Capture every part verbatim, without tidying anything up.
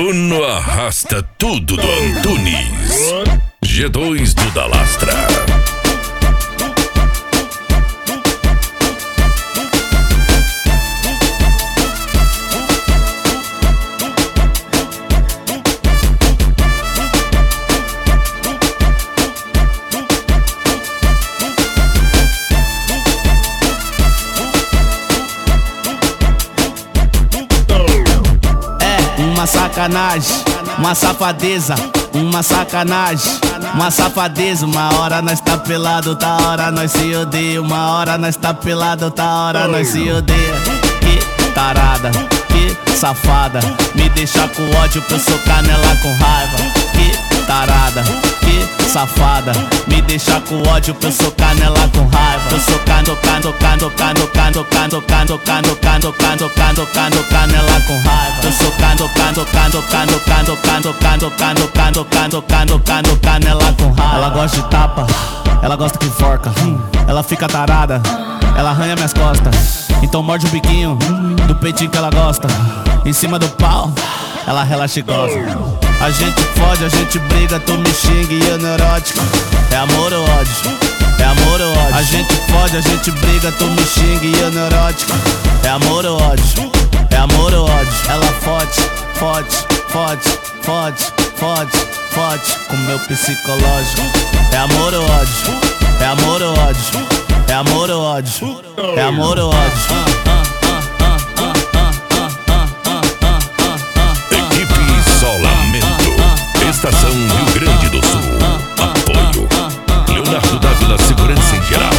Bruno arrasta tudo do Antunes. G dois do Dalastra. Uma sacanagem, uma safadeza, uma sacanagem, uma safadeza. Uma hora nós tá pelado, outra hora nós se odeia. Uma hora nós tá pelado, outra hora nós se odeia. Que tarada, que safada, me deixa com ódio pra eu socar nela com raiva. Que tarada, que safada, me deixa com ódio pra eu socar nela com raiva. Tô socando, cando, cando, cando, cando, cando, cando, cando, cando, cando, cando, cando, cando nela com raiva. Tô socando, cando, cando, cando, cando, cando, cando, cando, cando, cando, cando, cando, cando nela com raiva. Ela gosta de tapa, ela gosta que enforca, ela fica tarada, ela arranha minhas costas. Então morde o biquinho do peitinho que ela gosta. Em cima do pau, ela relaxa e goza. A gente fode, a gente briga, tu me xinga e eu neurótico. É amor ou ódio? É amor ou ódio? A gente fode, a gente briga, tu me xinga e eu neurótico. É amor ou ódio? É amor ou ódio? Ela fode, fode, fode, fode, fode, fode com meu psicológico. É amor ou ódio? É amor ou ódio? É amor ou ódio? É amor ou ódio? Estação Rio Grande do Sul. Apoio Leonardo Dávila, Segurança em Geral.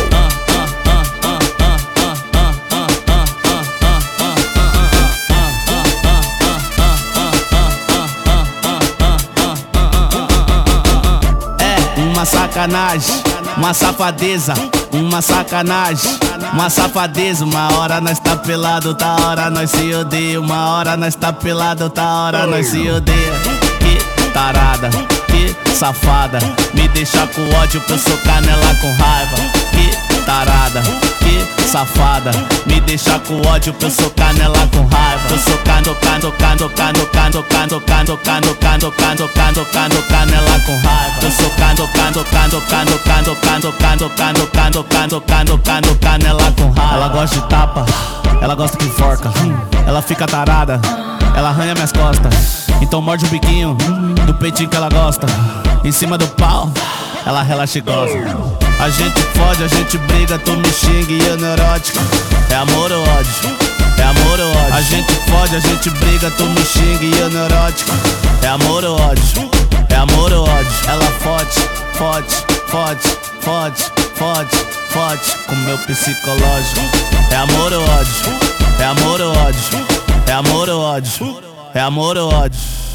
É uma sacanagem, uma safadeza, uma sacanagem, uma safadeza. Uma hora nós tá pelado, outra hora nós se odeia. Uma hora nós tá pelado, outra hora nós se odeia. Tarada, que safada, me deixa com ódio pra eu socar nela com raiva. Que tarada, que safada, me deixa com ódio pra eu socar nela com raiva. Tô socando, cando, cando, cando, cando, cando, cando, cando, cando, cando, cando, cando, cando nela com raiva. Tô socando, cando, cando, cando, cando, cando, cando, cando, cando, cando, cando, cando, cando nela com raiva. Ela gosta de tapa, ela gosta que enforca, ela fica tarada, ela arranha minhas costas. Então morde o biquinho do peitinho que ela gosta. Em cima do pau, ela relaxa e goza. A gente fode, a gente briga, tu me xinga e eu neurótico. É amor ou ódio? É amor ou ódio? A gente fode, a gente briga, tu me xinga e eu neurótico. É amor ou ódio? É amor ou ódio? Ela fode, fode, fode, fode, fode, fode com meu psicológico. É amor ou ódio? É amor ou ódio? É amor ou ódio? É amor ou ódio?